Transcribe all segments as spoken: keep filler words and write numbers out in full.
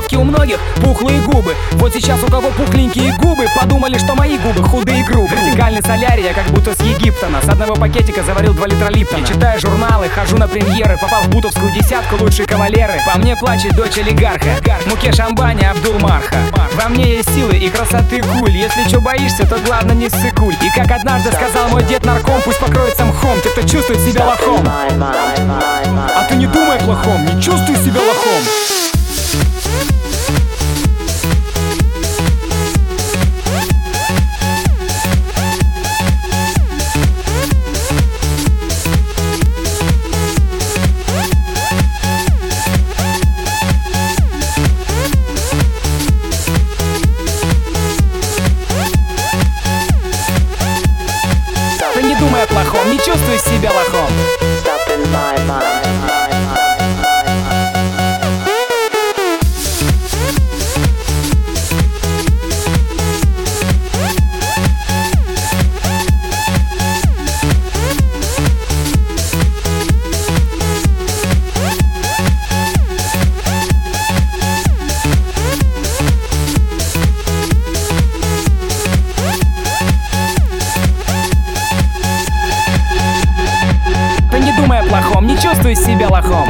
Кроссовки у многих, пухлые губы. Вот сейчас у кого пухленькие губы, подумали, что мои губы худые и грубые. Вертикальный солярий, я как будто с Египтона. С одного пакетика заварил два литра Липтона. И читаю журналы, хожу на премьеры. Попал в бутовскую десятку, лучшие кавалеры. По мне плачет дочь олигарха, Мукеш Амбани, Абдул-Марха. Во мне есть силы и красоты куль. Если чё боишься, то главное не ссыкуль. И как однажды сказал мой дед нарком, пусть покроется мхом те, кто чувствует себя лохом. А ты не думай о плохом, не чувствуй себя лохом. Не думай о плохом, не чувствуй себя лохом. Плохом, не чувствуй себя лохом.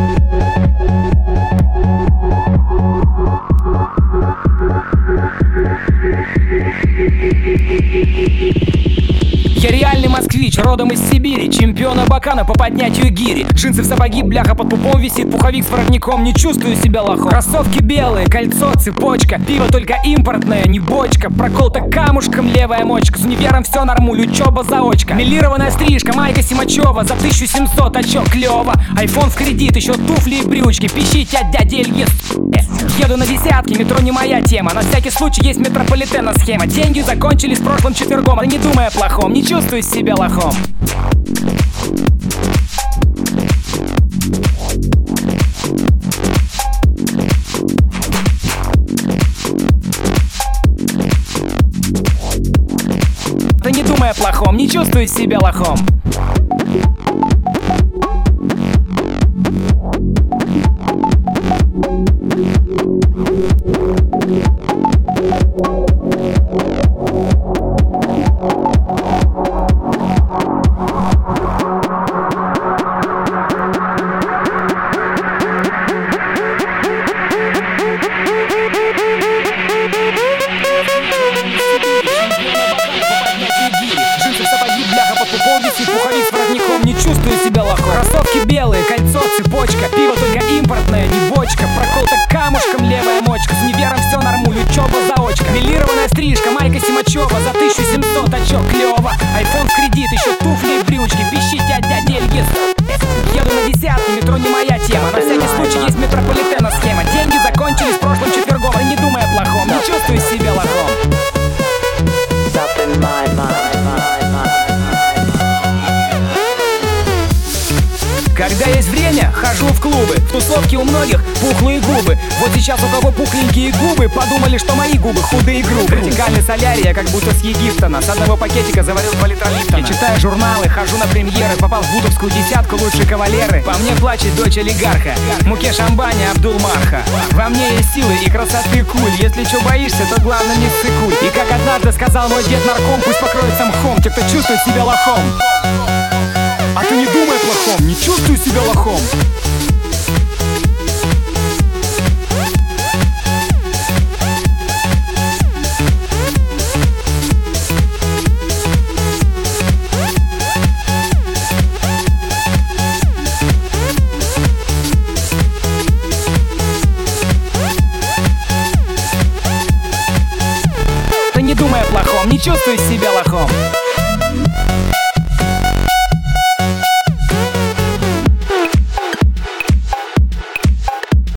Я реальный москвич, родом из Сибири. Чемпиона Бакана по поднятию гири. Джинсы в сапоги, бляха под пупом висит. Пуховик с воротником, не чувствую себя лохом. Кроссовки белые, кольцо, цепочка. Пиво только импортное, не бочка. Проколото камушком левая мочка. С универом все нормуль, учеба заочка. Мелированная стрижка, майка Симачева. За тысячу семьсот, а чё, клёво. Айфон в кредит, еще туфли и брючки. Пищите от дяди Ильи. Еду на десятки, метро не моя тема. На всякий случай есть метрополитена схема. Деньги закончились прошлым четвергом. Да не думай о плохом, не чувствуй себя лохом. Да не думай о плохом, не чувствуй себя лохом. Пуховик с воротником, не чувствую себя лохом. Кроссовки белые, кольцо, цепочка. Пиво только импортное, не бочка. Проколото камушком левая мочка. С универом все нормуль, учеба заочка. Мелированная стрижка, майка Симачева. За тысячу семьсот, а чё, клёво. Айфон в кредит, еще туфли и брючки. Пищите от дяди Ильи. Еду на десятки, метро не моя тема. На всякий случай есть метрополитена схема. Деньги закончились прошлым четвергом. Да не думай о плохом, не чувствуй себя лохом. Когда есть время, хожу в клубы. В тусовке у многих пухлые губы. Вот сейчас у кого пухленькие губы, подумали, что мои губы худые и грубые. Вертикальный солярий, я как будто с Египтона. С одного пакетика заварил два литра Липтона. Я читаю журналы, хожу на премьеры. Попал в бутовскую десятку, лучшие кавалеры. По мне плачет дочь олигарха, Мукеш Амбани, Абдул-Марха. Во мне есть силы и красоты куль. Если чё боишься, то главное не ссыкуль. И как однажды сказал мой дед нарком, пусть покроется мхом те, кто чувствует себя лохом. А ты не думай о плохом, не чувствуй себя лохом. Ты не думай о плохом, не чувствуй себя лохом.